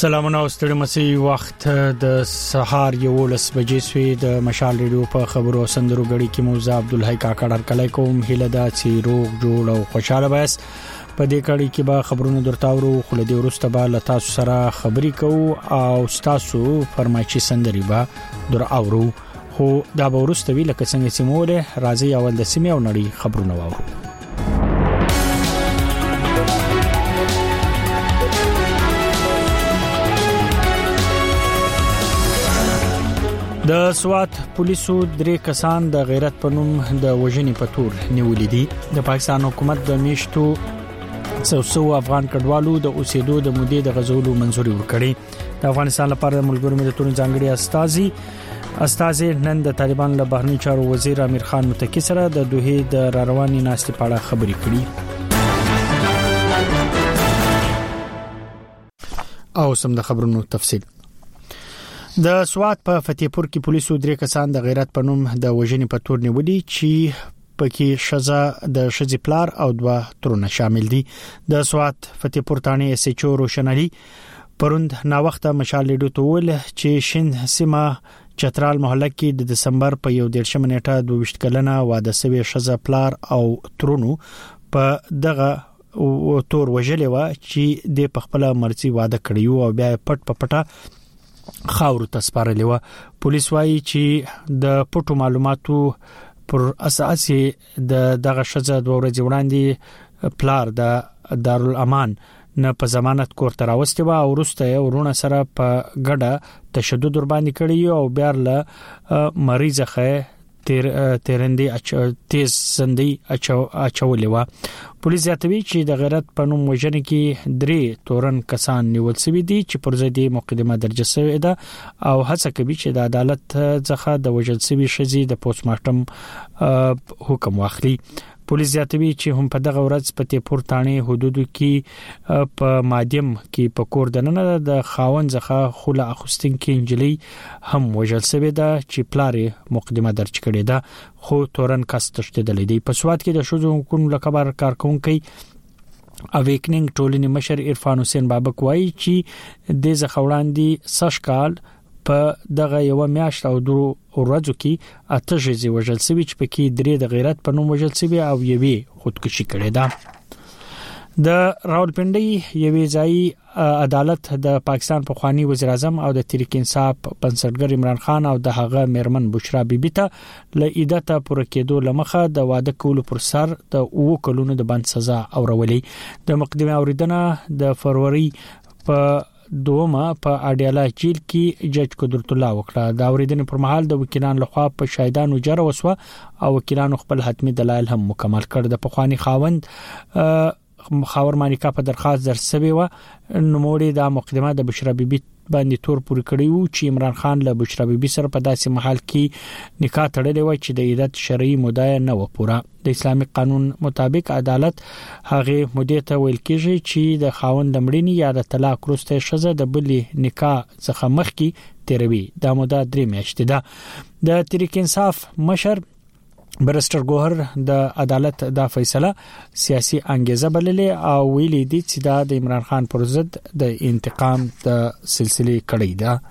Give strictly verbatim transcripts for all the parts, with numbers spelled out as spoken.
سلامونه او ستړي مسي وخت د سهار یو لس بجې سوي د مشال ریډیو په خبرو سندرو غړي کې موزه عبدالحی کاکړ کله کوم هله دا چې روغ جوړ او خوشاله بس په دې کړي کې به خبرونه درتاورو خو له دې ورسته به له تاسو سره خبري کوو او تاسو فرمایشي سندري به در اورو خو دا به ورسته وی لکه څنګه چې موږ راځي اول د سیمه او نړۍ خبرونه واورو. د سوات پولیسو درې کسان د غیرت په نوم د وژنې په تور نیولې دي. د پاکستان حکومت د میشتو څو افغان کډوالو د اوسېدو د مودې د غزولو منځوري ورکړي. د افغانستان لپاره د ملګرو ملتونو ځانګړي استازي استازي نن د طالبان له بهرنی چارو وزیر امیر خان متکی سره د دوه د رارواني ناستې په اړه خبرې کړې. او سم د خبرونو تفصیل. د سوات په فتحپور کې پولیسو درې کسان د غیرت په نوم د وژنې په تور نیولې چې پکې شزا د شزي پلار او دوا ترونه شامل دي. د سوات فتحپور تانی اس ایچ او روشنالي پروند نا وخته مشال لیډو تول چې شین سیمه چترال محله کې د دسمبر په یو دیرشم نیټه دوه ویشت کلنه واده سوي شزا پلار او ترونو په دغه او تور وژلې و چې د پخپل مرزي واده کړیو او بیا پټ پټه خاور ته سپارلې و. پولیس وايي چې د پټو معلوماتو پر اساس د دغه شزه دوه ورځې وړاندې پلار د دارالامان نه په ضمانت کور ته راوستي و او ورسته ورونه سره په ګډه تشدد ور باندې کړی او بیا له مریض خه تیر تیرندې اچ تیز سندي اچو اچولې و. پولیس یاتوي چې د غیرت په نوم وژنې کې درې تورن کسان نیول شوی دي چې پر ضد مقدمه درجه شوې ده او هڅه کوي چې د عدالت څخه د وژل شوی شذي د پوسټ مارټم حکم واخلي. پولیس یاتوي چې هم په دغه ورځ په تیپور تانی حدودو کې په مادیم کې په کور دننه د خاون ځخه خوله اخستین کې انجلي هم وژل شوی ده چې پلارې مقدمه درج کړې ده خو تورن کس تشدید دی. په سوات کې د شوزو حکومت لکبر کارکونکي اویکنینګ ټولنې مشر عرفان حسین بابک وایي چې د ځخوړاندې سشکال په دغه یو میاشت او درو ورځو کې اته ژوندۍ وژل شوی چې پکې درې د غیرت په نوم وژل شوی او یوې خودکشي کړې ده. د راولپنډي یوې ځای عدالت د پاکستان پخوانی وزیر اعظم او د تحریک انصاف بنسټګر عمران خان او د هغه میرمن بشرا بیبي ته له عیدته پر کېدو لمخه د واده کولو پر سر د اوو کلونو د بند سزا اورولې. د مقدمه اوریدنه د فروری په دومه په اډیالا جیل کې جج قدرت الله وکړه. دا اوریدنې پر مهال د وکیلان لخوا په شاهدانو جره وسوه او وکیلانو خپل حتمی دلایل هم مکمل کړ. د پخوانی خاوند خاور مانیکا په درخواست درسوي و نوموړي د مقدمه د بشرا بیبي باندې تور پوری کړی و چې عمران خان له بشرا بیبي سره په داسې محل کې نکاح تړلې و چې د عیدت شرعي موده نه و پوره. د اسلامي قانون مطابق عدالت هغه مودې ته ویل کېږي چې د خاوند د مړینې یا د طلاق وروسته شزه د بلې نکاح څخه مخکې تیروي. دا موده درې میاشتې ده. د تحریک انصاف مشر برستر ګوهر د عدالت دا فیصله سیاسي انګیزه بللې او ویلي دي چې دا د عمران خان پر ضد د انتقام د سلسله کړی ده.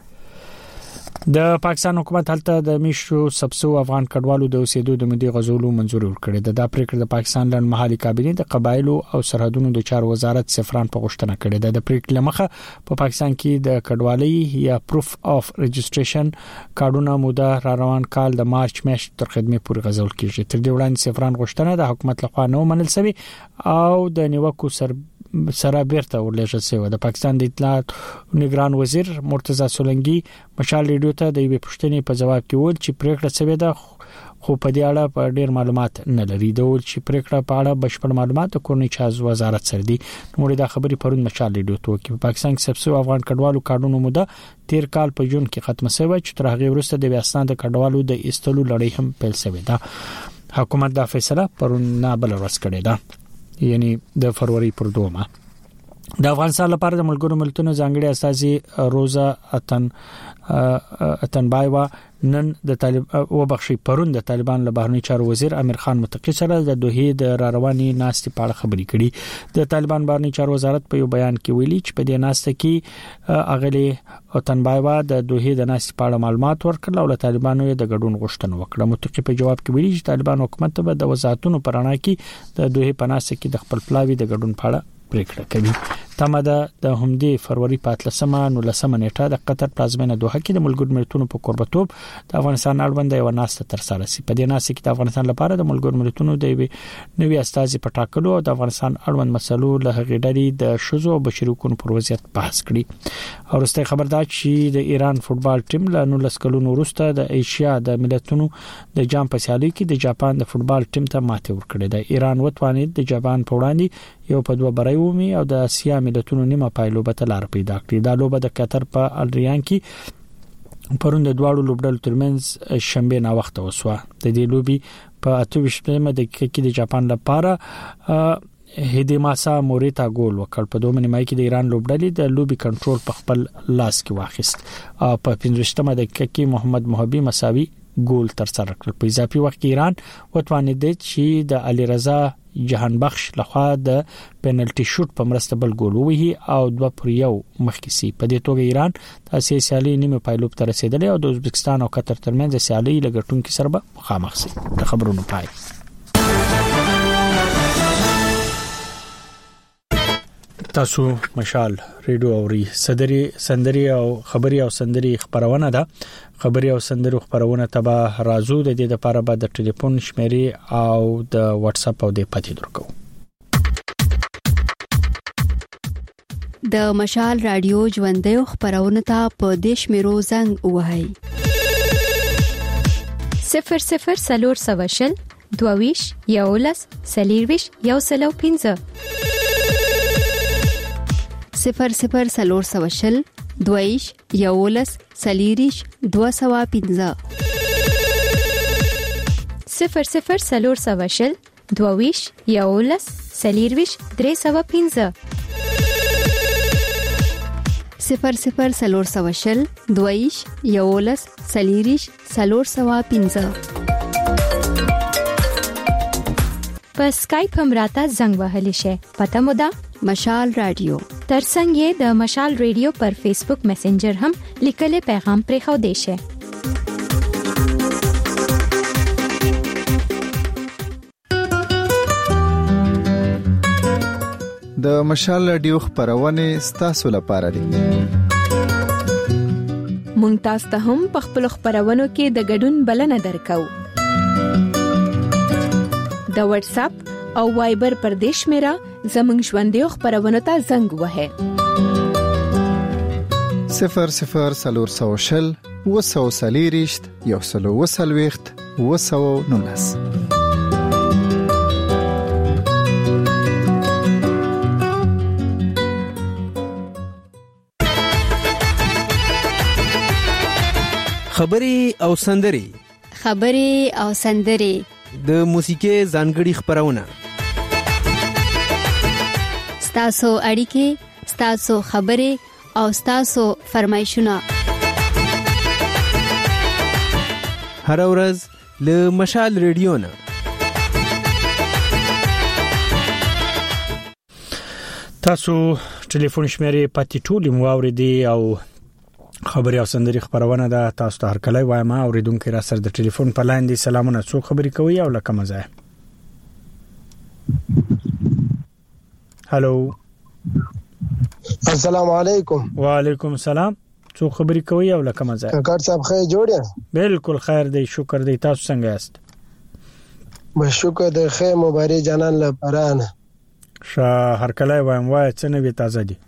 د پاکستان حکومت هلته د میشو سبسو افغان کډوالو د اوسېدو د مودې غزولو منځوري ورکړي ده. د پریکړه د پاکستان لن محلي کابینې د قبایلو او سرحدونو د چارو وزارت سفران په غوښتنه کړې ده. د پریکړې مخه په پاکستان کې د کډوالۍ یا پروف اف رجستریشن کارډونه موده را روان کال د مارچ میاشتې تر خدمت پورې غزول کیږي. تر دې وړاندې سفران غوښتنه د حکومت لخوا نه منل شوی او د نیوکو سر سره بیرته ورلېږل شوی. د پاکستان د اطلاعات نگران وزیر مرتضی سولنګي مشال ریډیو ته د یوې پوښتنې په جواب کې وویل چې پریکړه شوې ده خو په دې اړه په ډیر معلومات نه لري. دا ول چې پریکړه په اړه بشپړ معلومات کورنۍ چارو وزارت سره دي. نو دا خبري پرون مشال ریډیو ته کې په پاکستان کې سبسو افغان کډوالو کارډونو موده تیر کال په جون کې ختمه شوه چې تر هغه وروسته د افغانستان د کډوالو د ایستلو لړۍ هم پیل شوې ده. حکومت دا فیصله پرون نه بل ورځ کړې ده یعنی د فروری پر دومه. د افغانستان لپاره د ملګرو ملتونو ځانګړي استازي روزا اتن اتنبایوا نن د طالب او بخشي پرون د طالبان له بهرنی چارو وزیر امیر خان متقی سره د دوحې د را رواني ناستې په اړه خبرې کړي. د طالبان بهرنی چارو وزارت په یو بیان کې ویلي چې په دې ناسته کې اغلی اتنبایوا د دوحې د ناستې په اړه معلومات ورکړل او له طالبانو د ګډون غوښتنه وکړه. متقی په جواب کې ویلي چې طالبان حکومت ته د وزارتونو پرانا کې د دوحې په ناسته کې د خپل پلاوی د ګډون په اړه پریکړه کوي. تماده د همدې فروری په اتلسمه نو لسمه نیټه د قطر پلازمینه دوحه کې د ملګرو ملتونو په قربتوب د افغانستان اړوند یو ناسته تر سره سي. په دې ناسته کې د افغانستان لپاره د ملګرو ملتونو د نوي استازي په ټاکلو او د افغانستان اړوند مسلو له غړي د شذو او بشري حقوقو پر وضعیت بحث کړي. او رسته خبر دا چې د ایران فوتبال ټیم له نو لسکلونو وروسته د ایشیا د ملتونو د جام په سیالي کې د جاپان د فوتبال ټیم ته ماته ورکړه. د ایران وتوانید د جاپان په وړاندې یو په دوه برایومي او د اسیا ملتونو نیمه پایلوبه ته لار پیدا کړې. دا لوبه د قطر په الریان کې پرون د دواړو لوبډلو ترمنځ شنبه نا وخت وسوه. د دې لوبي په اته ویشتمه دقیقه کې د جاپان لپاره هیدیماسا موریتا ګول وکړ. په دوه نیمه کې د ایران لوبډلې د لوبي کنټرول په خپل لاس کې واخیست. په پنځه ویشتمه دقیقه کې محمد محبي مساوي ګول تر سره کړ. په اضافي وخت کې ایران وتوانید چې د علي رضا جهان بخش لخوا د پینلټي شوټ په مرسته بل ګول وهي او دوه پر یو مخکې سي. په دې توګه ایران د اسیا سیالي نیمه پایلوب ته رسیدلی او د ازبکستان او قطر ترمنځ سیالي لګټونکو سره به مخامخ سي. د خبرونو پای. تاسو مشال ریډیو اوري صدري سندري او خبري او سندري خبرونه ده. خبري او سندري خبرونه تبع رازو د دې لپاره به د ټلیفون شمیرې او د واتس اپ او د پاتې درکو. د مشال رادیو ژوندې خبرونه ته په دیش میرو زنګ وهاي صفر صفر سلور سواشل دوویش یولس سلیرویش یو سلو پینځه صفر صفر سلور سواشل دویش یولس سلیریش دو سوا پینځه صفر صفر سلور سواشل دوویش یولس سلیرویش درې سوا پینځه صفر صفر سلور سواشل دویش یولس سلیریش سلور سوا پینځه په سکایپ هم راته زنګ وهلی شي. پته مو ده مشال رادیو ترڅنګ یې د مشال ریډیو پر فیسبوک میسنجر هم لیکلي پیغام پرې خو دی شي. د مشال رادیو خبرونه ستاسو لپاره دي. مونږ تاسو ته هم په خپل خبرونو کې د ګډون بلنه درکو. د واتس اپ او وایبر پر دیش میرا زمنګ ژوندې خبرونه ته زنګ وهه صفر صفر سلور سوشل وسو سلیریشت یو سلو وسلويخت وسو نونس. خبري او سندري خبري او سندري د موسیقي ځانګړي خبرونه ستاسو اړیکې ستاسو خبرې او ستاسو فرمایشونه هر ورځ له مشال ریډیو نه. تاسو ټلیفون شمیرې پاتې ټولې مو اوریدي او خبري او سندري خبرونه ده. تاسو ته هر کله وایم اوریدونکو را سره د ټلیفون په لاین دي. سلامونه، څوک خبري کوي او لکه مزه؟ هالو السلام علیکم. وعلیکم السلام. څوک خبري کوي او لکه مزه؟ کاکړ صاحب خیر جوړ یې؟ بالکل خیر دی، شکر دی. تاسو څنګه یاست؟ مشکور د خیر مبارک جانان لپاره نه شا هر کله وایم وای څه نه وی تازه دي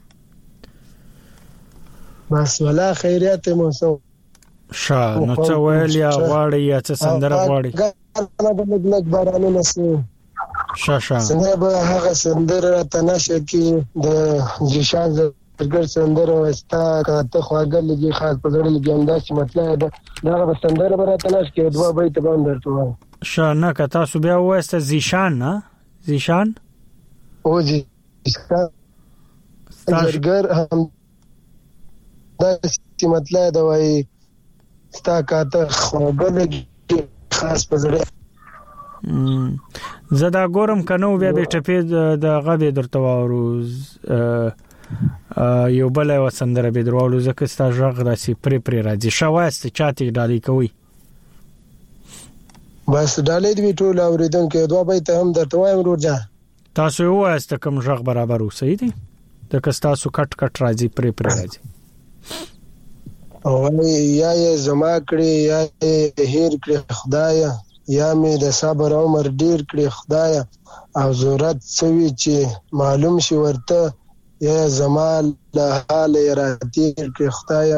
بس ولا خیریت مو سو شا نو څه ویل یا غواړي یا څه سندره غواړي انا د لګ بارانو نسو شا شا څنګه به هغه سندره تناشه کې د جشان زګر سندره وستا کاته خواګل لګي خاص په ځړل کې انداز مطلب دا هغه سندره به تناشه کې دوا به ته باندې درته شا نه که تاسو بیا وایسته زیشان نه زیشان او زیشان زرګر هم دا چې مطلب دا وای ستا کاته خوګلږي خاص پزړه زدا ګورم کنو بیا به ټپې د غبي درته وورو یو بل وسندره به درولو زکه ستا ژغ راسي پری پری راځي شواست چاته ډالي کوي بس ډالې دی ټول اوریدونکو دوه بیت هم درته وایم ورجا تاسو واست کوم ژغ برابر وسې دي د کستاسو کټ کټ راځي پری پری راځي او یا زما کړی یا هیر کړی خدایا یا مې د صبر عمر ډیر کړی خدایا او ضرورت سوي چې معلوم شي ورته یا زمال له حال راتیر کړی خدایا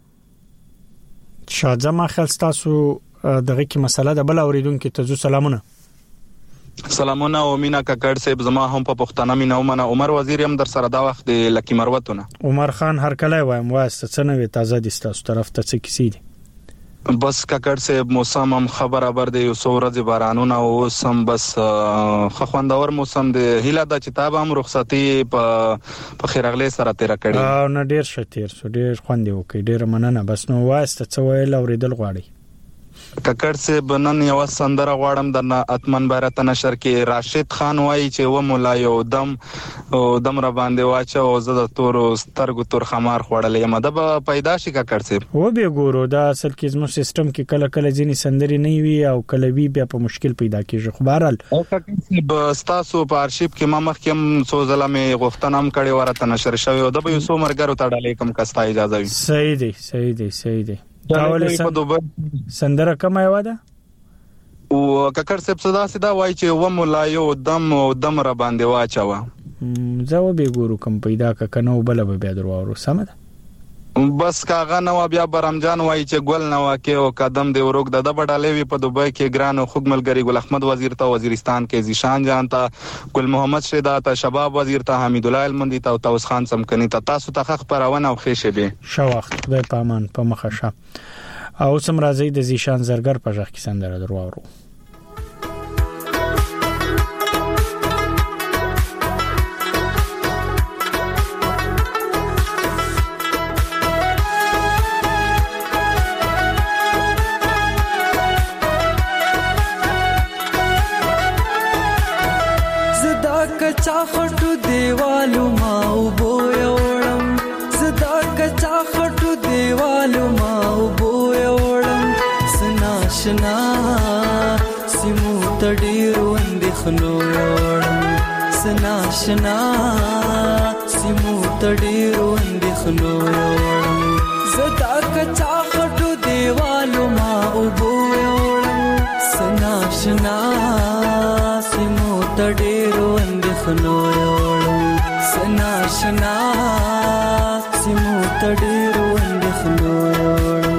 شاده ما خلستاسو دغه کی مسله د بل اوریدونکو ته سلامونه سلامونه او مینا کاکړ صاحب زما هم په پښتنه مینا ومنه عمر وزیر هم در سره دا وخت د لکی مروتونه عمر خان هر کله وایم واسطه څنګه وي تازه دي تاسو طرف ته څه کیسې دي بس کاکړ صاحب موسم هم خبر خبر دی یو څو ورځې بارانونه او سم بس خخوندور موسم دی هیله د کتاب هم رخصتي په په خیرغلې سره تیر کړی او نه ډیر شتیر سو ډیر خوندې وکي ډیر مننه بس نو واسطه څه ویل اوریدل غواړي کاکړ صاحب نن یو سندره غواړم د اتمن بارت نشر کې راشد خان وایي چې و مولا یو دم او دم را باندې واچو او زه د تور سترګو تور خمار خوړلې یم د پیدا شي کاکړ صاحب و به ګورو دا اصل کې زموږ سیستم کې کله کله ځینې سندري نه وي او کله وی بیا په مشکل پیدا کیږي خو بهرال او کاکړ صاحب تاسو په ارشیف کې ما مخکې هم څو ځله مې غوښتنه هم کړې ورته نشر شوی او د یو څو مرګرو ته ډالې کم کستا اجازه وي صحیح دی صحیح دی صحیح دی داول سندره کومه یو ده او کاکړ صاحب صدا صدا وای چې و مولا یو دم او دم را باندې واچو زه و به ګورو کوم پیدا ک کنو بل به بیا درو سم ده بس کاغه نو بیا برمجان وای چې ګل نو کې او قدم دی وروګ د دبډالې وی په دوبۍ کې ګران او خوګملګری ګل احمد وزیر ته وزیرستان کې زیشان جان ته ګل محمد شیدا ته شباب وزیر ته حمید الله المندی ته توس خان سمکنی ته تاسو ته خخ پرونه او خېشه به شو وخت خدای پامان په مخه شه او سم راځي د زیشان زرګر په ځخ کې سندره درو کچا خټو دیوالو ما وبو یوړم زدا کچا خټو دیوالو ما وبو یوړم سناشنا سیمو تډیرو اندخنو یوړم سناشنا سیمو تډیرو اندخنو یوړم زدا کچا خټو دیوالو ما وبو یوړم سناشنا سیمو تډیرو اندخنو یوړم سناشنا سیمو تډیرو اندخنو یوړم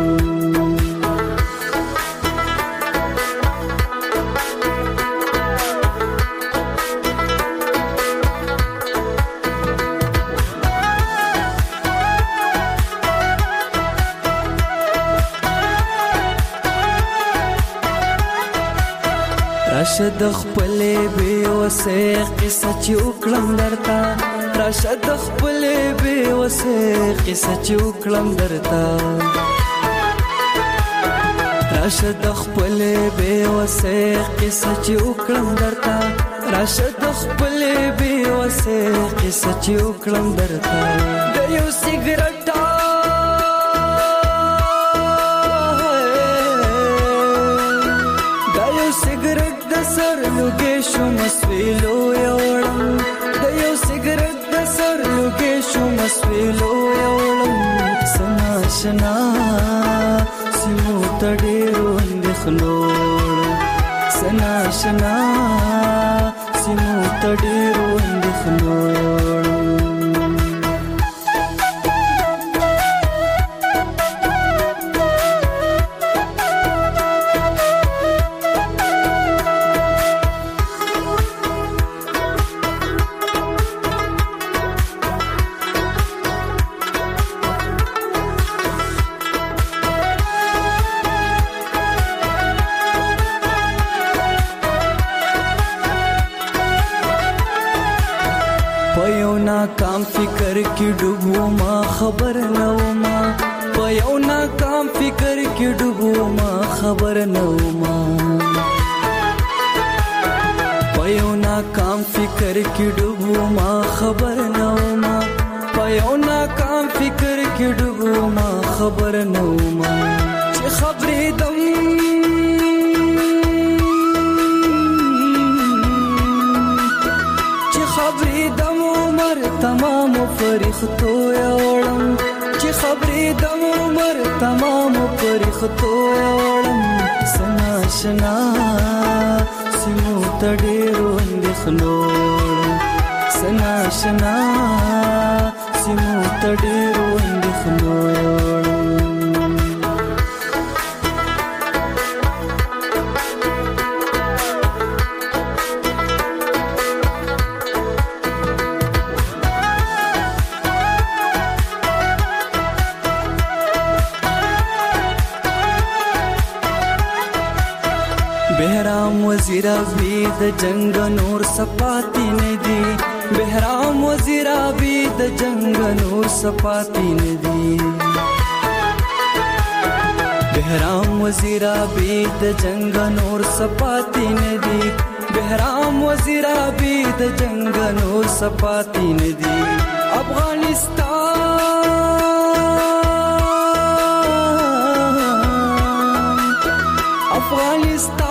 راشد خپلې به وسه قصه چې وکړم درته راشد خپلې به وسه قصه چې وکړم درته راشد خپلې به وسه قصه چې وکړم درته راشد خپلې به وسه قصه چې وکړم درته د یو سیګریټ سر لوګې شو مسویلو یوړم د یو سیګریټ د سر لوګې شو مسویلو یوړم سناشنا سیمو تډیرو اندخنو سناشنا سیمو تډیرو اندخنو یوړم ناکام فکر کې ډوبو ما خبر نه وما په یو ناکام فکر کې ډوبو ما خبر نه وما په یو ناکام فکر کې ډوبو ما خبر نه وما په یو ناکام فکر کې ډوبو ما خبر نه وما چې خبرې دم تمام فرښتو یوړم چې خبرې د عمر تمام فرښتو یوړم سنا شنا سمو تډېرو اندېښنو سنا شنا سمو تډېرو اندېښنو یوړم بهرام وزیر ابي د جنگ نور سپاتی ندي بهرام وزیر ابي د جنگ نور سپاتی ندي بهرام وزیر ابي د جنگ نور سپاتی ندي بهرام وزیر ابي د جنگ نور سپاتی ندي افغانستان افغانستان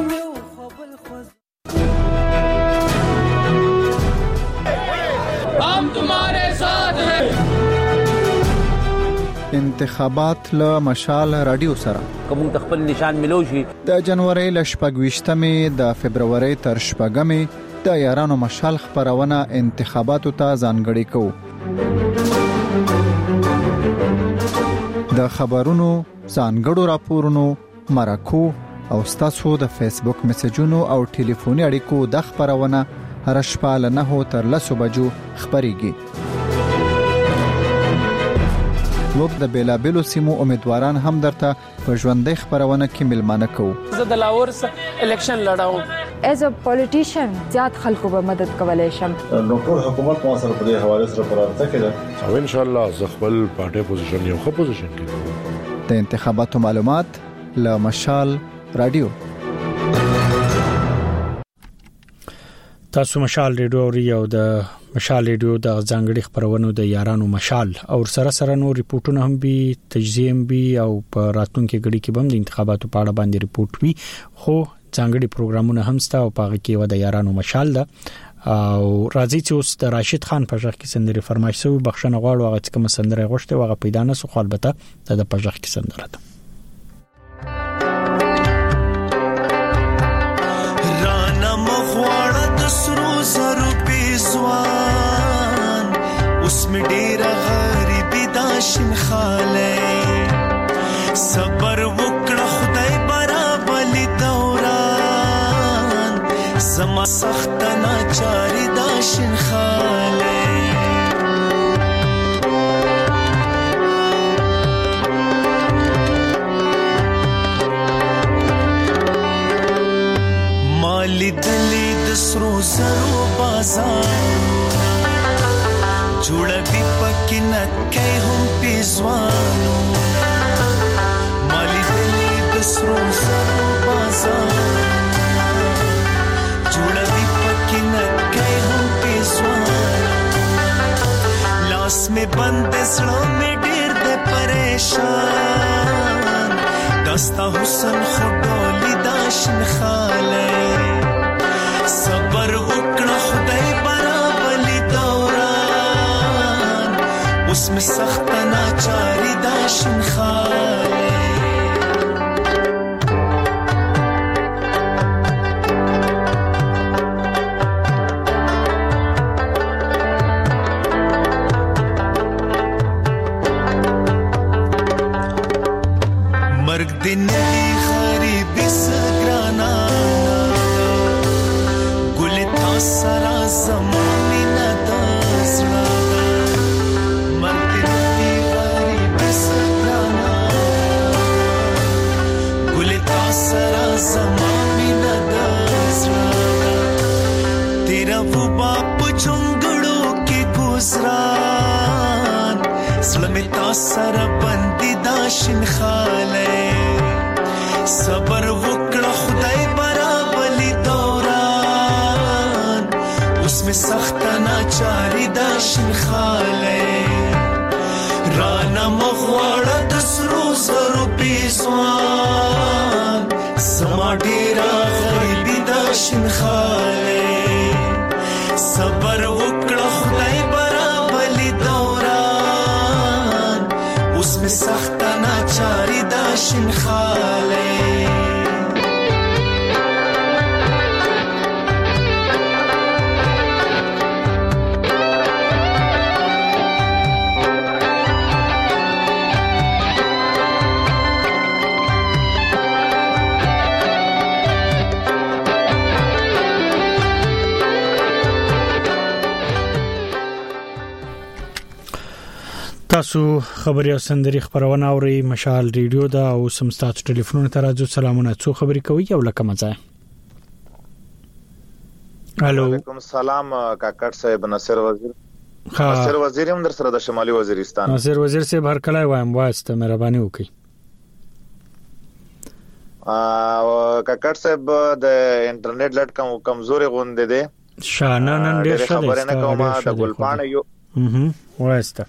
انتخابات له مشال رادیو سره کوم تخپل نشان ملو شي د جنوري ل شپږویشتمې د فبرवरी تر شپږمې د یارانو مشال خبرونه انتخاباتو ته ځانګړي کوو د خبرونو ځانګړو راپورونو مرکو او ستاسو د فیسبوک میسجونو او ټلیفوني اړیکو د خبرونه هر شپه له نه تر لسو بجو خبريږي موږ د بیلابلو سیمو امیدواران هم درته په ژوندۍ خبرونه کې ملمانه کوو زه د لاهور الیکشن لړاوم ایز ا پولیټیشن زیات خلکو به مدد کولای شم نو ټول حکومت مو سره په دې حواله سره پرارته کړه او ان شاء الله زه خپل پارټي پوزیشن یو ښه پوزیشن کې د انتخاباتو معلومات له مشال رادیو تاسو مشال ریډیو او د مشال ریډیو د ځانګړي خبرونو د یارانو مشال او سره سره نو ریپورتونه هم به تجزیه به او په راتلونکو غړي کې به د انتخاباتو په اړه باندې ریپورت وي خو ځانګړي پروګرامونه هم ستا او پاغه کې و د یارانو مشال ده او راځي چې اوس د راشد خان په ځخ کې سندري فرمایش سو بخښنه غواړو هغه چې کوم سندره غوښته وغه پیدا نه سو خو البته د په ځخ کې سندره ده رانا مخواړه د سرو زرو پیزوان اوس می ډیر غریبی داشن خاله صبر وکړه خدای برابر دوران زما سخت ناچاری داشن خاله مالی دلی دسرو زرو بازار جوړه بي پکې نکای هم پیزوانو مالی دلی دسرو زرو بازار جوړه بي پکې نکای هم پیزوانو لاس می بند سړو می ډیر د پریشان دستا حسن خډولې داشن خاله صبر وکړه خدای برابر دوران اوس می سخت ناچاری داشن خاله مرګ دین دی غریبی سګرانا ګل تاسرا زمانه نداسرا مرګ دین دی غریبی سګرانا ګل تاسرا زمانه نداسرا تیرا وہ باپ چنگڑوں کے گزران زلمی تا سر بندی دا شنخاله صبر وکړه خدای برابلی دوران اوس می سخت ناچاری دا شنخاله رانا مغواړه د سرو زرو پیسوان زما ډیره غریبی دا شنخاله صبر وکړه خدای برابلی دوران اوس می سخت ناچاری دا شنخاله تاسو خبري او سندري خبرونه اوري مشال ریډیو دا او سمستات ټلیفون ته راځو سلامونه څو خبري کوي او لکه مزه الو وعلیکم السلام کاکړ صاحب ناصر وزیر ناصر وزیر هم در سره د شمالي وزیرستان ناصر وزیر صاحب هر کله وایم واسطه مهرباني وکړئ او کاکړ صاحب د انټرنیټ لټ کم کمزوري غوندې دي شانه نن ډېر خبره نه کومه د ګلپانه یو اها واسطه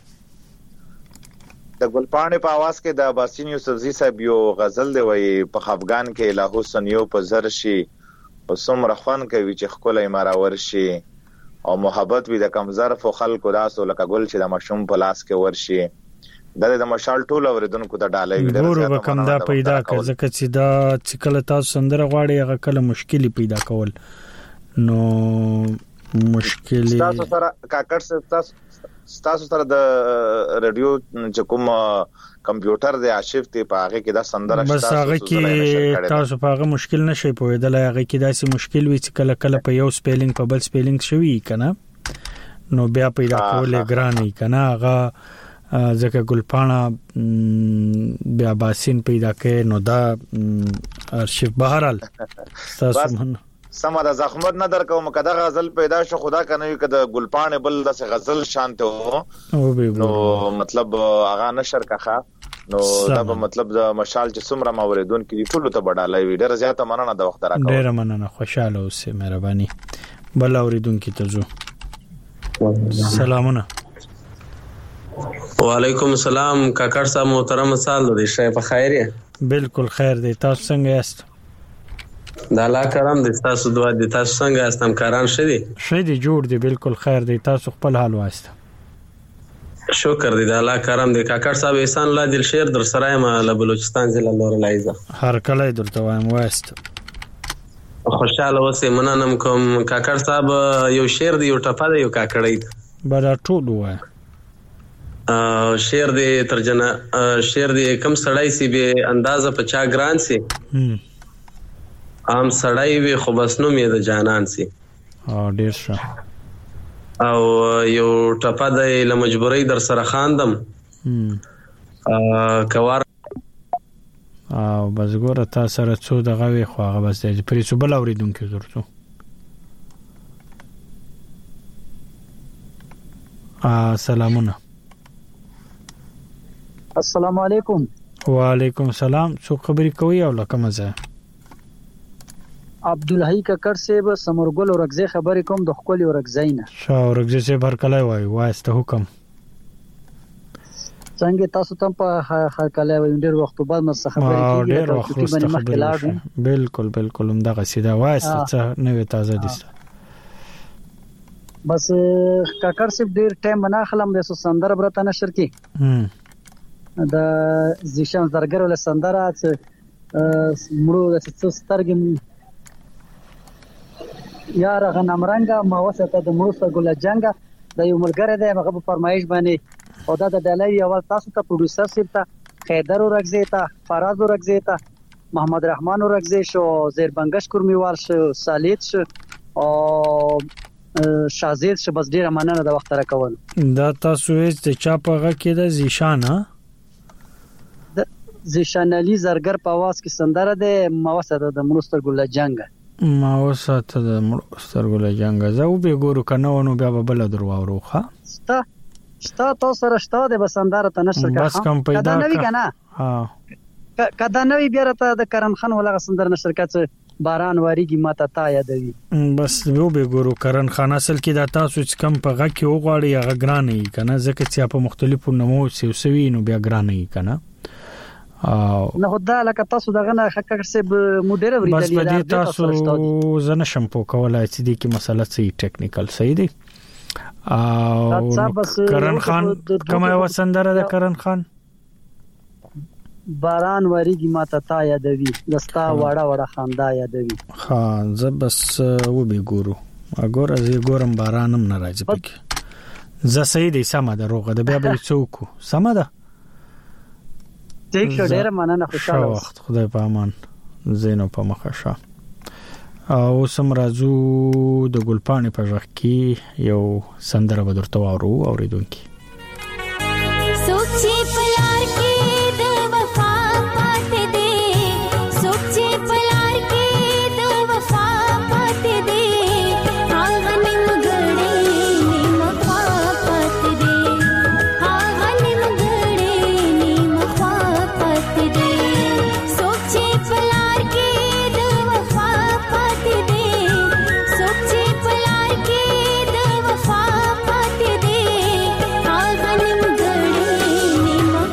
د ګلپانه په आवाज کې د باسین یوسفزي صاحب یو غزل دی وای په افغان کې الهو سنیو په زر شي او سمره خوان کوي چې خپل مراور شي او محبت وي د کمزار فو خلکو راسو لکه ګل چې د مشوم په لاس کې ورشي د مشال ټول اوریدونکو ته ډالۍ ویډیو ورو وکم دا پیدا کړ ځکه چې دا چکل تاسو سندره غواړي هغه کله مشکلی پیدا کول نو مشکلی تاسو سره کاکړ تاسو تاسو سره د رادیو چې کوم کمپیوټر د آرشیف ته پاغه کې دا سندره بس هغه کې تاسو پاغه مشکل نشي پوهیدل هغه کې داسې مشکل وي چې کله کله په یو سپیلینګ په بل سپیلینګ شوی کنه نو بیا پیدا کول ګرانه کنه هغه ځکه ګلپانا بیا باسین پیدا کې نو دا آرشیف بهرال تاسو سم د زخمت نه در کوم کده غزل پیدا شو خدا کنه کده ګلپانه بل د غزل شانته وو نو مطلب اغا نشر کخه نو دا په مطلب د مشال چې سمره موریدون کې ټول ته بډالای وی ډیر زیاته مننه د وخت راکو ډیر مننه خوشاله اوسه مهرباني بل اوریدون کې ته زو سلامونه وعلیکم السلام کاکړ صاحب محترم سال دې شای په خیر یې بالکل خیر دی تاسو څنګه یاست د الله کرم د تاسو دعا د تاسو څنګه استم کاران شدي شدي جوړ دي بالکل خیر دی تاسو خپل حال واسطه شکر دی د الله کرم د کاکړ صاحب احسان الله دل شیر در سره ما له بلوچستان ضلع لور لایزه هر کله درته وایم واسطه خوشاله اوسې مننم کوم کاکړ صاحب یو شیر دی یو ټپه دی یو کاکړی بڑا ټول وای شیر دی ترجمه شیر دی کم سړی سی به اندازه په چا ګران سی عام سړی وي خو بس نو مې د جانان سي او ډیر ښه او یو ټپه د له مجبورۍ در سره خاندم کوار او بس ګوره تا سره څو دغه وي خو هغه بس د پریسو بل اوریدونکو درته سلامونه السلام علیکم وعلیکم السلام څو خبرې کوي او لکه مزه عبدالحی ککړ صاحب سمرګل ورغزه خبرې کوم د خپل ورغزینه شاه ورغزه صاحب هر کله وای واسطه حکم څنګه تاسو ته په هر کله وای ډیر وخت بعد مس خبرې کیږي ډیر وخت خبرې بالکل بالکل هم دغه سیده واسطه څه نوې تازه دي بس ککړ صاحب ډیر ټایم نه خلم د سندره برته نشر کی د زیشان زرګر ول سندره مړو د څه سترګم یار غنمرنګه ما وسته د موسی ګل جنګه د یو ملګری دی هغه په فرمایش باندې او دا د ډالۍ اول تاسو ته پروډوسر سیب ته خیدر ورغزی ته فراز ورغزی ته محمد رحمان ورغزی شو زیر بنگش کورمیوال شو سالید شو او شازید شو بس ډیره مننه د وخت را کول دا تاسو یې چې چا په کې د زیشان ها د زیشان علی زرګر په आवाज کې سندره ده ما وسته د موسی ګل جنګه ما وساته د مړو سترګو له جنګ زو به ګورو کنه ونو بیا به بل درو وروخه ستا ستا تو سره شته د بسندار ته نشر کا بس کم پیدا نوی کنه ها کدا نوی بیا ته د کرن خان ولا سندر نشر کا باران واریږي ماته تا یادوي بس یو به ګورو کرن خان اصل کې دا تاسو چې کم په غږ کې وغواړي هغه ګرانې کنه ځکه چې په مختلفو نمو سوسوي نو بیا ګرانې کنه او نه خدای لکه تاسو دغه نه حقیقت سه مدیر ورېدلی بس به تاسو زنه شمپو کولای چې دې کې مسله سي ټیکنیکل صحیح دی او کرن خان کومه وسندره ده کرن خان باران وریږي ماته تا یادوي دستا واړه واړه خندا یادوي ها زه بس و به ګورو اګور از ګورم بارانم ناراضي پکې ز سید سم ده روغه ده بیا به څوک سم ده ټیک شو ډیر مننه خوشاله وخت خدای په امان زینو په مخه شه او سم رازو د ګلپانې په ځخ کې یو سندره بدرته وارو اوریدونکي سوچي پلار کې د وفا پات دې سوچي پلار کې د وفا پات دې هغه نیم ګړې نیم وفا پات دې هغه نیم ګړې نیم وفا پات دې سوچي پلار کې د وفا پات دې سوچي پلار کې د وفا پات دې هغه نیم ګړې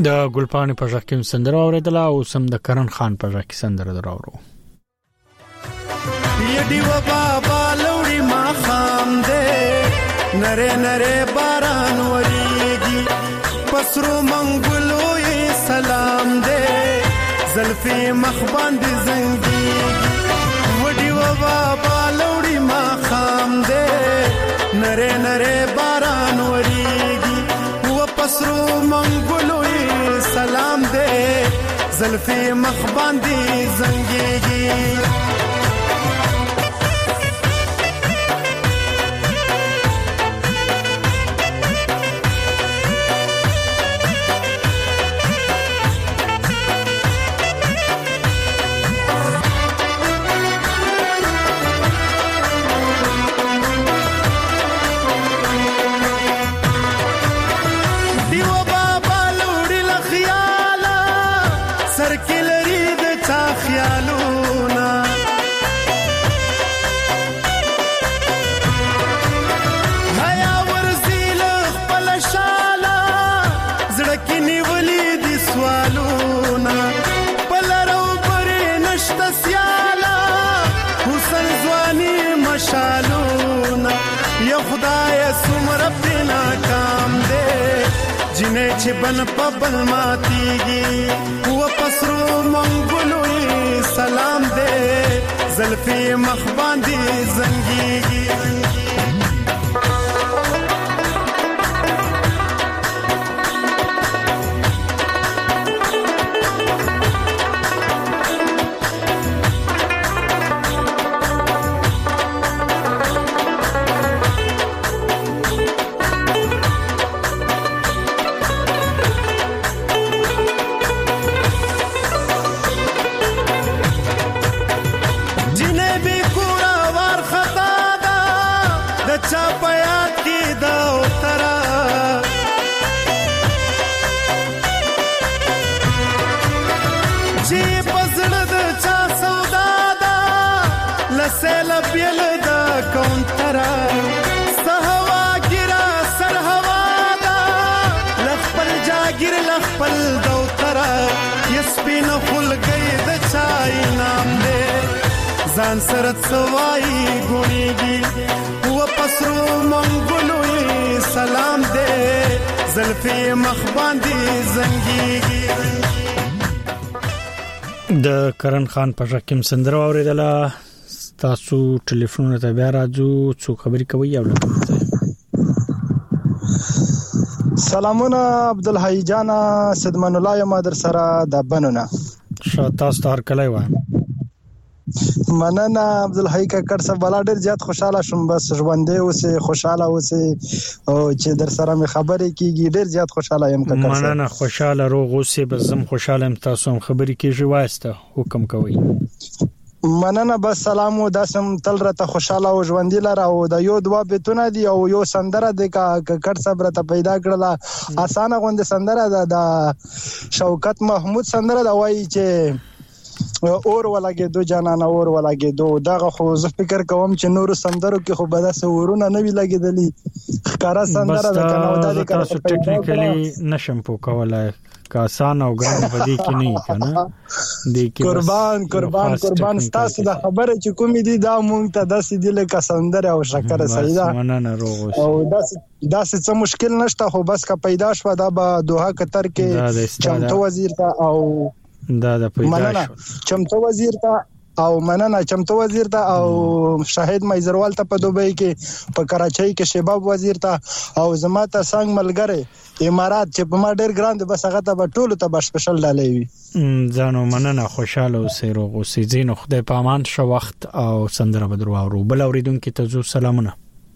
د ګلپاڼې په ځکه کې سندره اوریدله او سم د کرن خان په ځکه کې سندره دراورو یډی و بابا لوړی ما خام دې نره نره باران وریږي پسرو منګلو یې سلام دې زلفي مخ باندې زنګي وډی و بابا لوړی ما خام دې نره نره باران وریږي و پسرو منګلو یې سلام دې زلفي مخ باندې زنګيږي چې بن په بل ماتيږي و پسرو منګلوي سلام دې زلفي مخ باندې زنګيږي ځان سره سوای ګونیږي و پسرو منګلوي سلام دې زلفي مخ باندې زنګيږي د کرن خان په ځکه سندره اوریدله تاسو ټلیفون ته بیا راځو څو خبرې کوي او سلامونه عبدالحی جانا صدمن الله یم در سره د بنونه شاتاس تار کله و مننه عبدالحی ککړ صاحب بلا ډیر زیات خوشاله شوم بس ژوندې اوسه خوشاله اوسه او چې در سره مې خبرې کیږي ډیر زیات خوشاله یم ککړ صاحب مننه خوشاله روغ اوسه بس زم خوشاله ام تاسو هم خبرې کیږي واسطه حکم کوي مننه بس سلام او داسم تل راته خوشاله او ژوندې لره او د یو دوا بتونه دی او یو سندره د ککړ صاحب راته پیدا کړله اسانه غوند سندره د شوکت محمود سندره دا وایي چې اور ولګې دو جانانه اور ولګې دو دغه خو زه فکر کوم چې نور سندرو کې خو به داسې ورونه نه وی لګېدلی ښکارا سندره ده کنه او د تاسو ټیکنیکلی نشم پو کولای کاسان او ګران بدی کې نه کنه دې کې قربان قربان قربان تاسو د خبره چې کوم دي دا مونږ ته داسې دی لکه سندره او شکر صحیح ده مننه روغ او داسې داسې څه مشکل نشته خو بس کا پیدا شو دا به دوه قطر کې چمتو وزیر ته او دا د پیدا شو چمتو وزیر ته او مننه چمتو وزیر ته او شاهد مایزروال ته په دوبۍ کې په کراچۍ کې شباب وزیر ته او زما ته څنګه ملګری امارات چې په ما ډېر ګران دي بس هغه ته په ټولو ته به سپیشل ډالۍ وي ځانو مننه خوشاله اوسئ روغ اوسئ زینو خدای په امان شو وخت او سندره بدرو او بل اوریدونکو ته زو سلامونه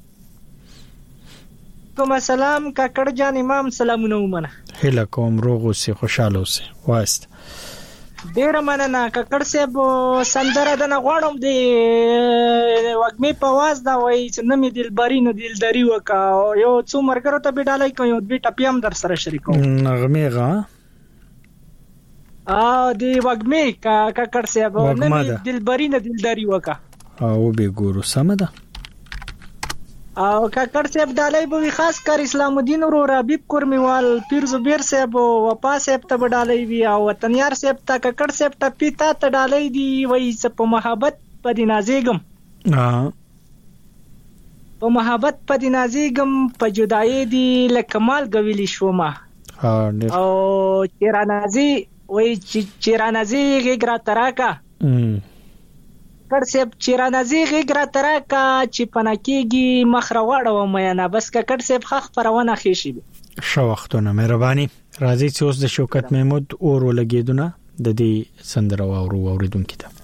کوم سلام کاکړ جان امام سلامونه ومنه هله کوم روغ اوسئ خوشاله اوسئ واسط ډیر مننه ککړ صاحب سندره د نغواړم دی وګمې په واز دا وای چې نمې دلبري نه دلداري وکا یو څو مرګرو ته بډالای کوي او دې ټپیام در سره شریکو نغمه غا ا دی وګمې ککړ صاحب نمې دلبري نه دلداري وکا او به ګورو سم ده او کاکړ صاحب ډالۍ به خاص کر اسلام الدین ورور حبیب کورمیوال پیر زبیر صاحب وفا صاحب ته ډالۍ وی او وطنیار صاحب ته کاکړ صاحب ته پیتا ته ډالۍ دی وای څه په محبت په دینازیګم په محبت په دینازیګم په جدای دی لکمال غویلی شوما او چیرانازی وای چیرانازی غیګرا تراکا کړ سیب چیرانازی غیګرا تراکا چې پناکیږي مخره واړو مې نه بس کړ سیب خخ پرونه خېشي شو وختونه مهرباني راځي چې اوس د شوکت محمود اور ولګیدونه د دې سندره واورو اوریدونکو ته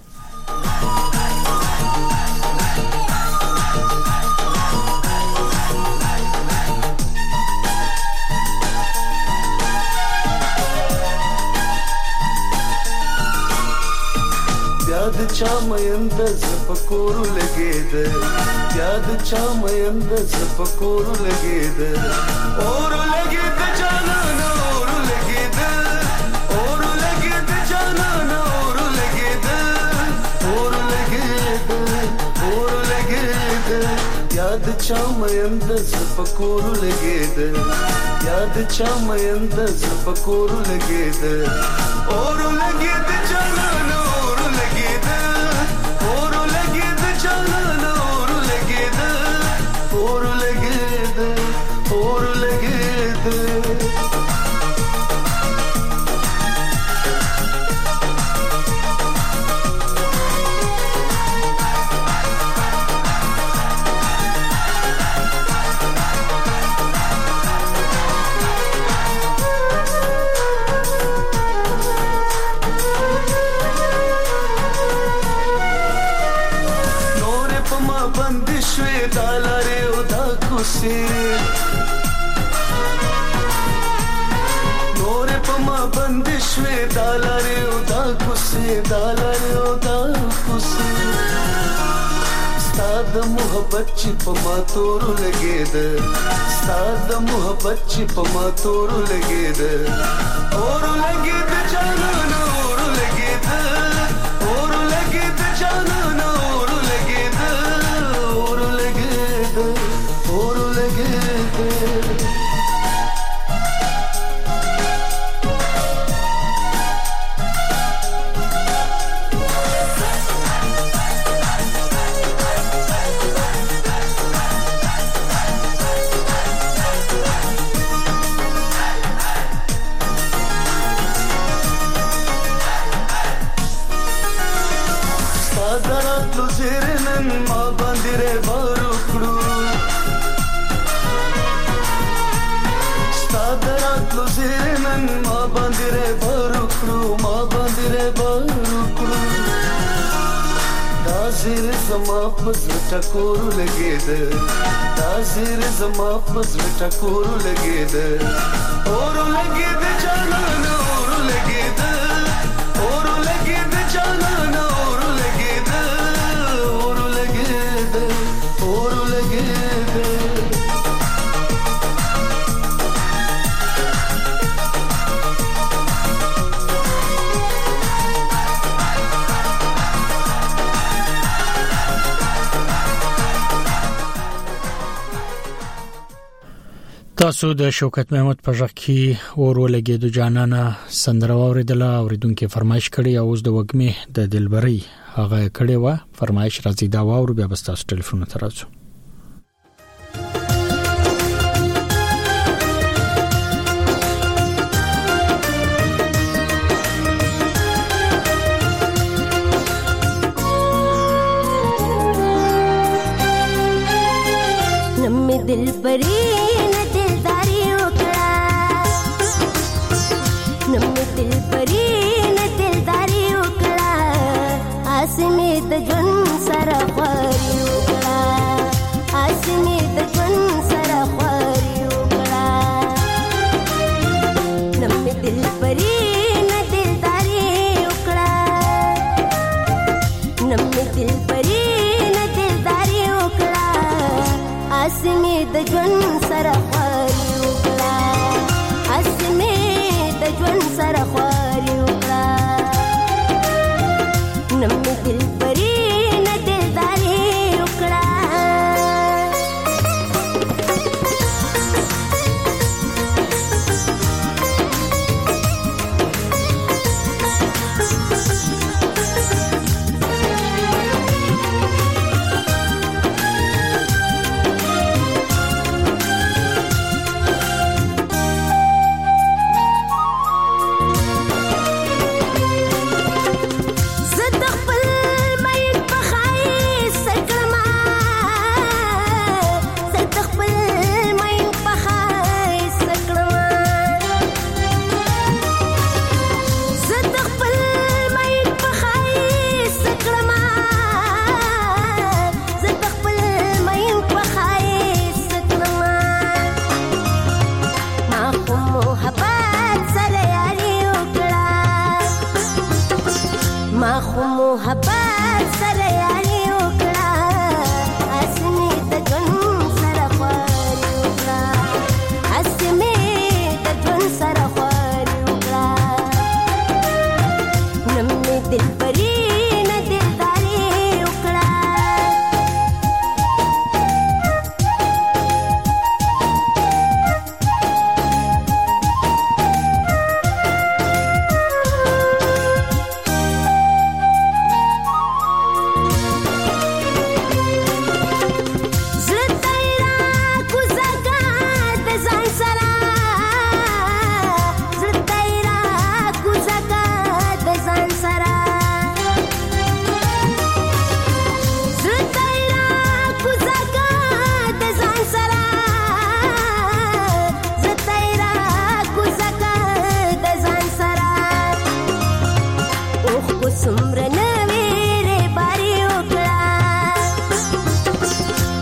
یاد چا مېند زپکورو لګید یاد چا مېند زپکورو لګید اور لګید جانان اور لګید اور لګید جانان اور لګید اور لګید اور لګید یاد چا مېند زپکورو لګید یاد چا مېند زپکورو لګید اور لګید جانان نور پما بندشوي دالاره او دا کوسه دالاره او دا کوسه ستاد محبت چې پما تور لګید ستاد محبت چې پما تور لګید اور لګید جانان اور لګید اور لګید جانان اور لګید اور لګید اور لګید زیر زما پزړه ټکور لګید دا زیر زما پزړه ټکور لګید اور لګید جانان اور لګید اور لګید جانان اور لګید اور لګید اور لګید تاسو د شوکت محمود په ځخ کې اورو لګیدو جانانا سندره اوریدله اوریدونکو فرمایش کړي او اوس د وګمه د دلبري هغه کړي و فرمایش راځي دا واورو بیا بس تاسو ټلیفون ته راځو नम्मे दिलबरी اسمه د جون سره خوري وکړه اسمه د جون سره خوري وکړه نمې دل پرې نه دلداري وکړه نمې دل پرې نه دلداري وکړه اسمه د جون سره خوري وکړه اسمه د جون سره خوري وکړه نمې دل پرې نه دلداري وکړه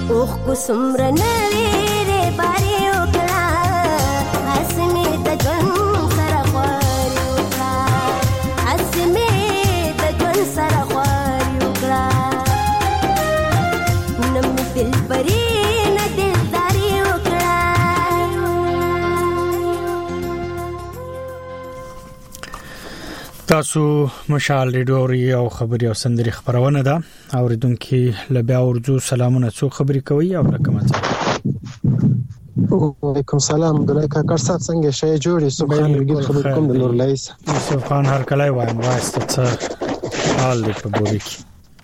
اوخ کو سمر نړۍ ری باري وکړه اسمه د ژوند سره خواري وکړه اسمه د ژوند سره خواري وکړه نم دل پرې نه دلداري وکړه. تاسو مشال ریډیو اوري او خبري او سندري خبرونه ده اوریدونکو لبیا ورجو سلامونه څو خبري کوي او رقم څه. وعلیکم سلام دلای کاکړ صاحب څنګه شې جوړې سبحان الله خبر کوم د نور لایس سبحان هر کله وایم واسطه څه حال دی په بوري کې.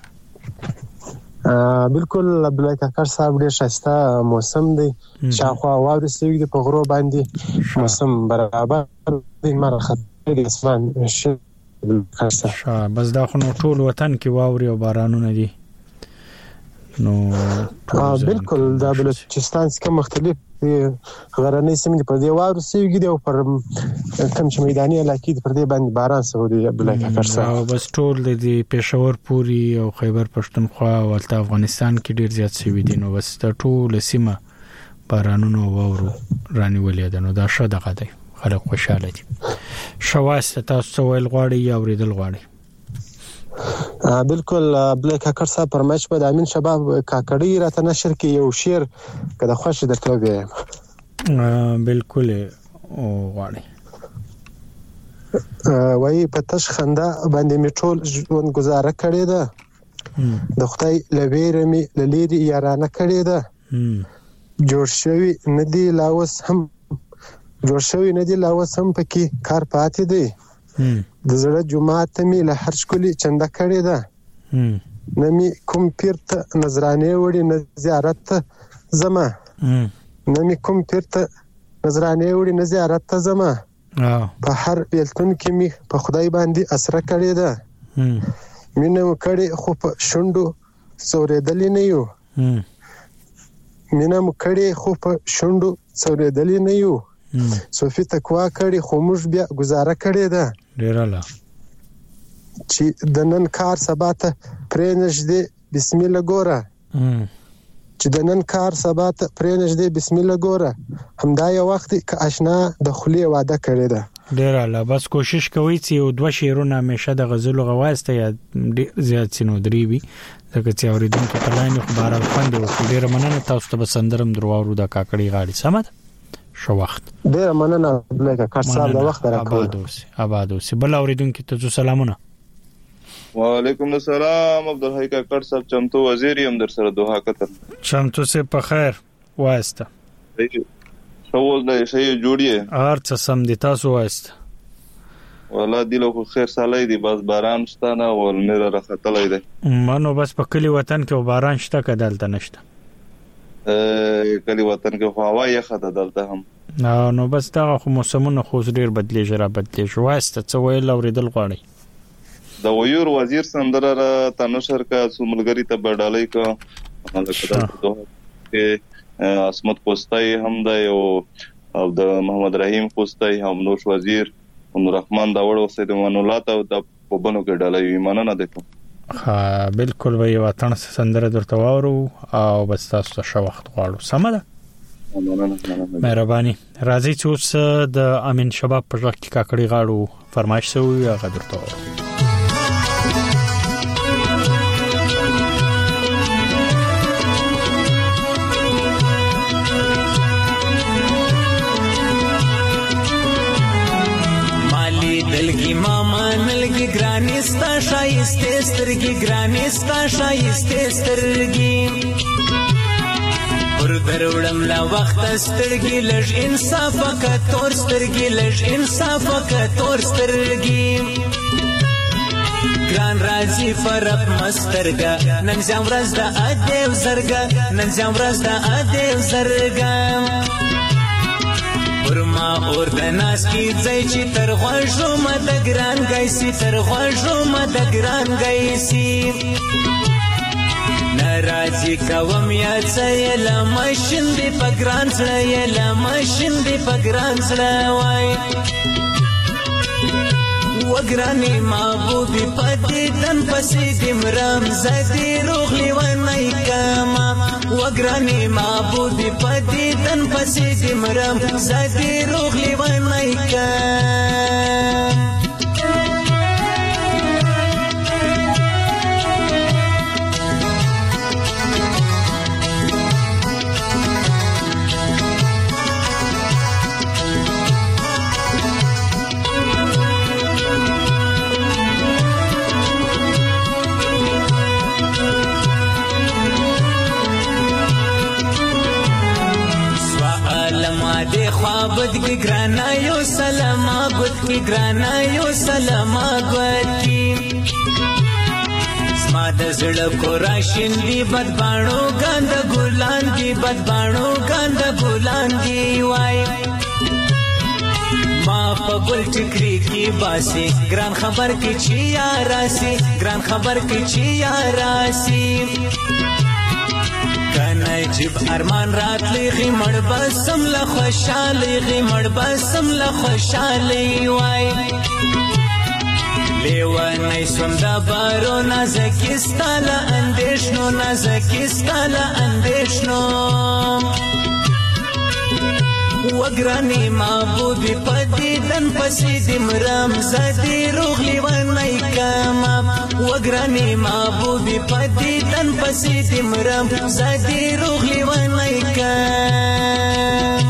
بالکل عبدالله کاکړ صاحب ډیر شایسته موسم دی شاوخوا واورې سوي دی په غرو باندې موسم برابر دی مرخه د اسمان شه بس دا خو نو ټول وطن کې واوري او بارانونه دي نو بالکل دا بلوچستان څخه مختلف غرنۍ سیمې په دې واورو سوي دي او پر کوم چې میداني علاقې پر دې باندې باران سوي دی عبدالله کاکړ صاحب او بس ټول د پېښور پوری او خیبر پښتونخوا او افغانستان کې ډیر زیات سوي دي نو بس دا ټول سیمه بارانونو واورو رانیولې ده نو دا ښه دغه دی خلک خوشاله دي. شواسته تاسو ویل غواړي یا اوریدل غواړي؟ بالکل عبدالله کاکړ صاحب پرمایش په امین شباب کاکړی راته نشر کې یو شعر کده خوښ درته ویم. بالکل او غواړي وای په تش خندا باندې می ټول ژوند گزاره کړی ده د خدای لویره می للیری یارانه کړی ده جوړ شوی ندی لاوس هم جوړ شوی ندی لاوس هم پکې کار پاتې دی د زړه جمعه ته می له هر شکلی چنده کړی ده نمی کوم پیر ته نظرانه وړي نه زیارت ته زما نمی کوم پیر ته نظرانه وړي نه زیارت ته زما په هر بیلتون کې می په خدای باندې اسره کړی ده مینه وکړي خو په شوندو سورېدلې نه یو مینه وکړي خو په شوندو سورېدلې نه یو صوفي تقوا کړي خو موږ بیا گزاره کړی ده ډیر الله چې د نن کار سبا ته پرې نږدې بسم الله ګوره چې د نن کار سبا ته پرې نږدې بسم الله ګوره همدا یو وخت ک آشنا د خلی وعده کړی ده ډیر الله بس کوشش کوي چې یو دوه شیرونه همیشه د غزل غواسته یا زیات سينو دریبي ځکه چې اوریدونکو په لاین خبر الفند او ډیر مننه تاسو ته بسندرم درواورو د کاکړی غاړي سمد شو وخت ډیر مننه بلکې کار صاحب د وخت راکوي آباد اوسه آباد اوسه بل اوریدونکو ته سلامونه. وعلیکم السلام عبدالحی کاکړ صاحب چمتو وزیر یم در سره دوها کتل چمتو سے په خیر واسطه سوال نه شي جوړیه هر څه سم دي تاسو واسطه والله دلو خو خیر سالای دی بس باران شته نه ول مې راختلای دی مانو بس په کلی وطن کې باران شته کدالته نشته کلی وطن کې هوا یې خته دلته هم نو بس دا خو موسمونه خو ډیر بدلیږي را بدلیږي واسطه څه ویل اوریدل غواړي د ویور وزیر سندره را تنشر کا سوملګری ته بډالۍ کا کې عصمت پوستای هم د یو او د محمد رحیم پوستای هم نوش وزیر نور رحمان دا وړو سید منولات او د پوبنو کې ډالۍ مننه ده ها بالکل وی وطن سندره درته وورو او بس تاسو ښه وخت غواړو سمه ده مهرباني راځي چې اوس د امین شباب په وخت کې کاکړی غاړو فرمایش شوی هغه درته دلګي ماما نلګي ګرانستا شایسته سترګي ګرانستا شایسته سترګي پر دروړم لا وخت سترګي لږ انصاف کا تور سترګي لږ انصاف کا تور سترګي ګران راځي فرق مسترګا نن زم ورځ د ادیو زرګا نن زم ورځ د ادیو زرګا ورما اور د ناس کی ځای چې تر غوښو مد ګران گایسي تر غوښو مد ګران گایسي ناراضي کوم یا ځای لا ماشین دی پګران سره لا ماشین دی پګران سره وای وګرانې محبوبي پدې دن پسې دمرم زدي روغلي ونای کما وګرانې محبوبي پدې دن پسې دمرم زدي روغلي ونای کما دے خوابت کی گرانا یو سلاما گت کی گرانا یو سلاما گت کی زما د زړه کو راشین دی بد باڼو ګاند ګلان دی بد باڼو ګاند ګلان دی وای ما په ګل ټکری کی باسي ګران خبر کی چی یاراسي ګران خبر کی چی یاراسي کنه جب ارمان راتلی غی مړ بسم له خوشالي غی مړ بسم له خوشالي وای لیوانای سوم دا بارو نازکستاله اندیشنو نازکستاله اندیشنو وګرانې محبوبي پدې دن پسې دمرم زدي روغلي ونای کما وګرانې محبوبي پدې دن پسې دمرم زدي روغلي ونای کما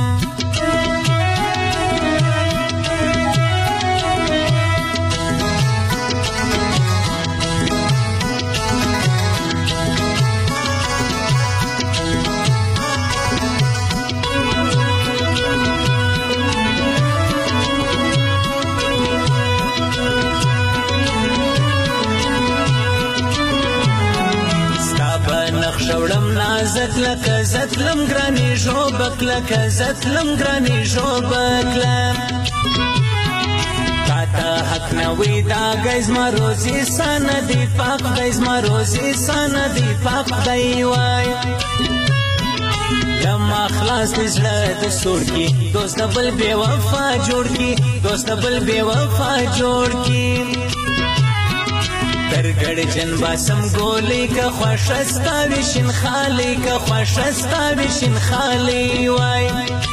شوړم نازک لکه زتلم ګرانی ژوبک لکه زتلم ګرانی ژوبک لم تا حق نوی دا گیز ما روزی سان دی پاک گیز ما روزی سان دی پاک دی وای لما خلاص نزړه د سور کی دوست بل بے وفا جوړ کی دوست بل بے وفا جوړ کی درګړ جن باسم ګولې کا خوشستا وشین خالی کا خوشستا وشین خالی وای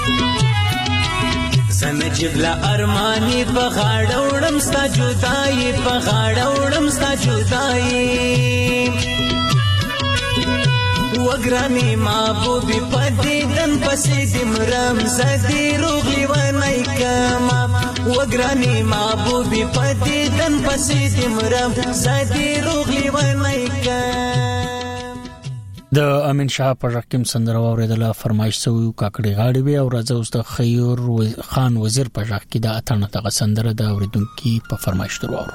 سن جبلا ارمانی په غاړه وړم ستا جدای په غاړه وړم ستا جدای وګرانې محبوبي پدې دن پسې دمرم زدي روغلي ونای کما وګرانې محبوبي پدې دن پسې دمرم زدي روغلي ونای کما د امین شاه پر رقم سندره اوریدله فرمایش سوی کاکړي غاړي وی او راځه اوس د خیر خان وزیر په ځخ کې د اتنه تغ سندره د اوریدونکو په فرمایش درو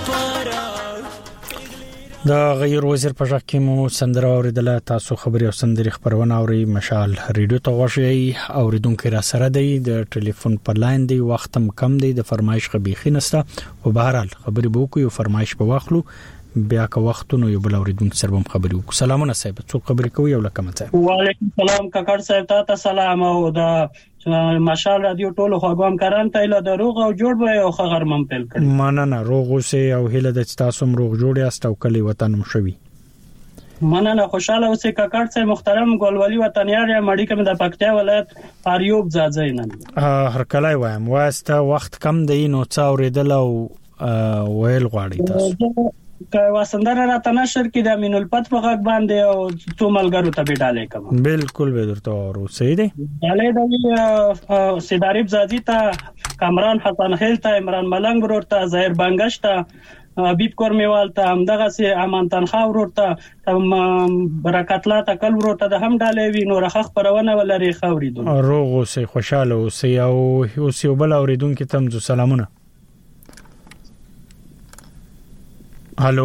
د غیر وزیر په ځخ کې مو سندره اوریدله. تاسو خبري او سندري خبرونه اوري مشال ریډیو ته غوښي اوریدونکو را سره دی د ټلیفون پر لاین دی وخت کم دی د فرمایش خبيخي نسته او بهر حال خبري بو کوي او فرمایش په واخلو بیا که وختونو یو بل اوریدونکو سره هم خبري وکړو. سلامونه صاحب څوک خبري کوي او لکه مته. وعلیکم السلام کاکړ صاحب ته سلام او د مشال رادیو ټولو خوګوام کاران ته له دروغ او جوړ به او خبرمن پیل کړي. مننه روغ اوسه او هله د تاسو روغ جوړ یاست او کلی وطن مشوي. مننه خوشاله اوسه کاکړ صاحب محترم ګولولي وطنیار یا مړی کوم د پکتیا ولایت اریوب ځاځي نن هر کله وایم واسطه وخت کم دی نو څا اوریدل او ویل غواړي تاسو که وسندره راته نشر کې د امین الفت په غږ باندې او تو ملګرو ته بډاله کوم. بالکل به درته ورو سید ډاله د سیداریب زادی ته کامران حسن هیل ته عمران ملنګ ورور ته ظاهر بنگش ته حبیب کورمیوال ته همدغه سي امان تنخوا ورور ته برکت الله تکل ورور ته هم ډاله وی نور خخ پرونه ولري خوریدون روغ اوسه خوشاله اوسه او اوسه بل اوریدونکو ته هم سلامونه. هالو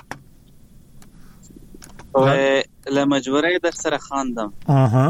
له مجبورۍ در سره خواندم اها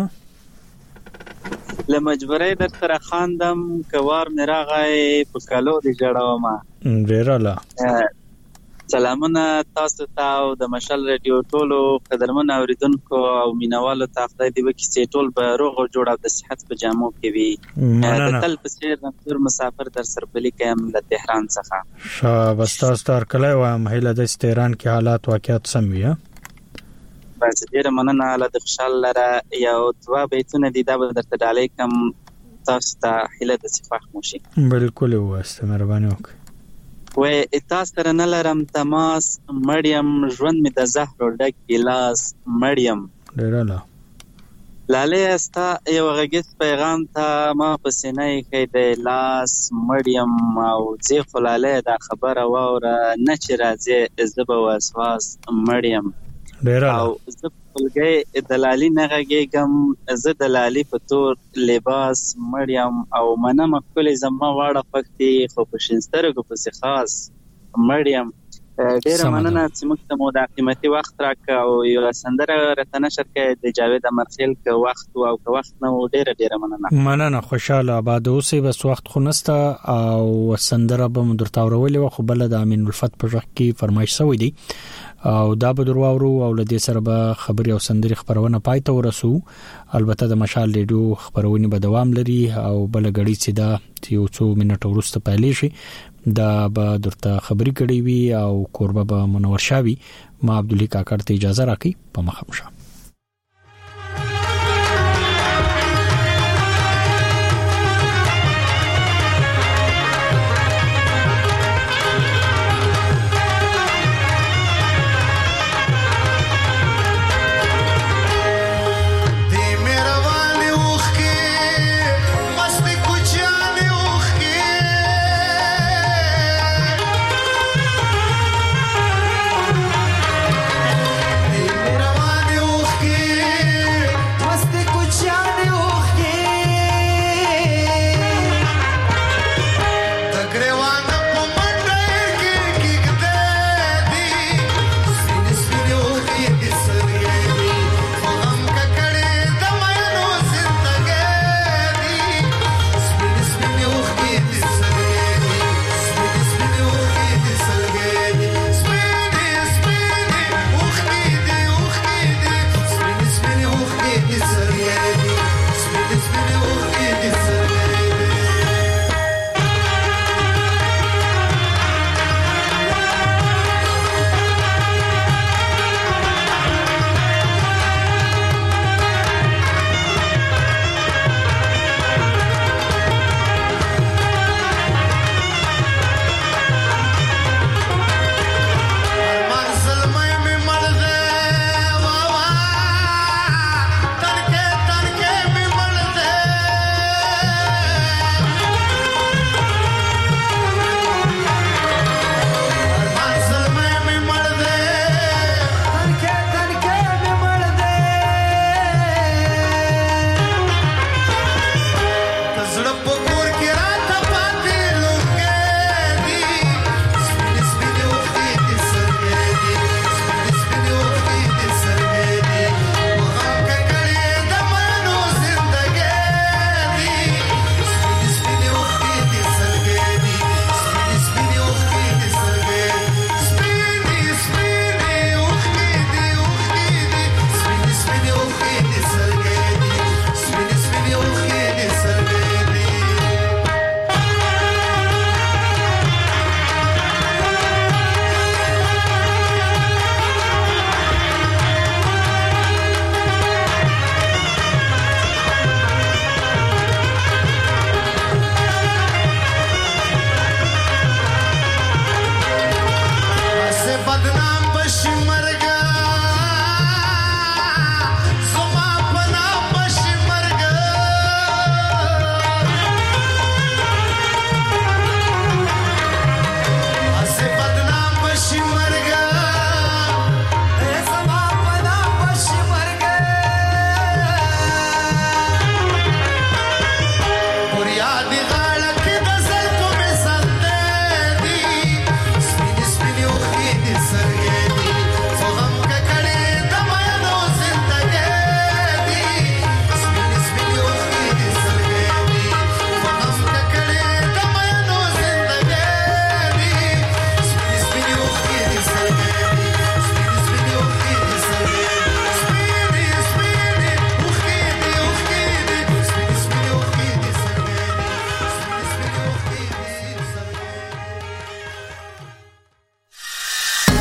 له مجبورۍ در سره خواندم کوار مراغای په کالو دی جوړوم ډیراله. سلامونه تاسو ته او د مشال رادیو ټولو قدرمن اوریدونکو او مینوالو ته خدای دې وکړي چې ټول به روغ او جوړ او د صحت په جامو کې وي. د تل په څیر نور مسافر در سره بلی کوم له تهران څخه شاباس تاسو تر کله وایم هله د تهران کې حالات واقعیت سم وي. بس ډیر مننه له د خوشاله لره یو دوا بیتونه دي دا به درته ډالې کوم تاسو ته هله د صفه موشي. بالکل واسطه مهرباني وکړئ. وې تاسو سره نه لرم تماس مړیم ژوند می د زهر ډک ګلاس مړیم ډیراله لاله استا یو غږیز پیغام ته ما پسینه کې د لاس مړیم او زی خلاله دا خبره وره نه چې راځي زب وسواس مړیم ډیراله او زب خلګي دلالي نه غږیږم زه دلالي په تور لباس مړیم او منم خپل زما واړه پکتي خو په شنسترګو په خاص مړیم. ډیر مننه چې موږ ته مو د قیمتي وخت راک او یو سندره راتنه شرکه د جاوید امرخیل که وخت او که وخت نو ډیر ډیر مننه. مننه خوشاله آباد اوسې بس وخت خو نسته او سندره به مدرته اورولې خو بل د امین الفت په ځخ کې فرمایش شوی دی او دا به درواورو او لدې سره به خبري او سندري خبرونه پای ته ورسو. البته د مشال ریډیو خبرونه به دوام لري او بل غړي چې دا یو څو منټه ورسته پایلې شي دا به درته خبري کړي وي او قربه به منور شاوي. ما عبدالله کاکړ ته اجازه راکړي په مخه مشه.